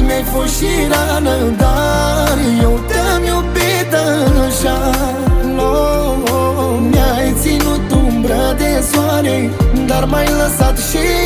Mi-ai fost și rană, dar eu te-am iubit așa. Mi-ai ținut umbră de soare, dar m-ai lăsat și